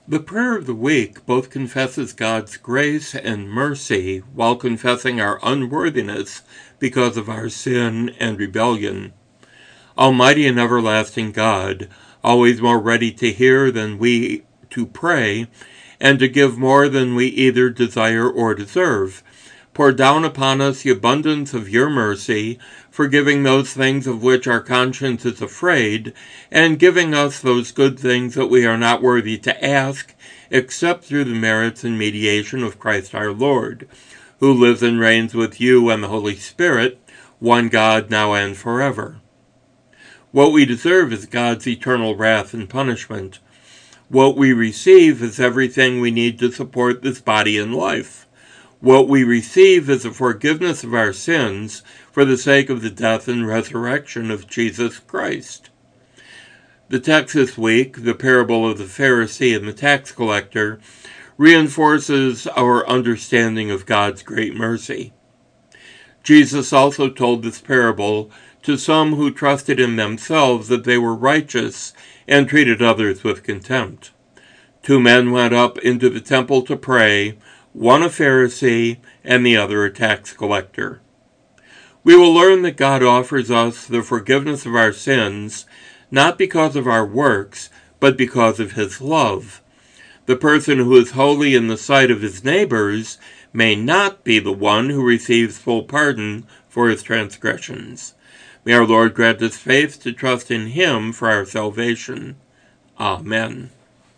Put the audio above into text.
The prayer of the week both confesses God's grace and mercy while confessing our unworthiness because of our sin and rebellion. Almighty and everlasting God, always more ready to hear than we to pray, and to give more than we either desire or deserve, pour down upon us the abundance of your mercy, forgiving those things of which our conscience is afraid, and giving us those good things that we are not worthy to ask, except through the merits and mediation of Christ our Lord, who lives and reigns with you and the Holy Spirit, one God, now and forever. What we deserve is God's eternal wrath and punishment. What we receive is everything we need to support this body and life. What we receive is the forgiveness of our sins for the sake of the death and resurrection of Jesus Christ. The text this week, the parable of the Pharisee and the tax collector, reinforces our understanding of God's great mercy. Jesus also told this parable to some who trusted in themselves that they were righteous and treated others with contempt. 2 men went up into the temple to pray, one a Pharisee and the other a tax collector. We will learn that God offers us the forgiveness of our sins, not because of our works, but because of his love. The person who is holy in the sight of his neighbors may not be the one who receives full pardon for his transgressions. May our Lord grant us faith to trust in him for our salvation. Amen.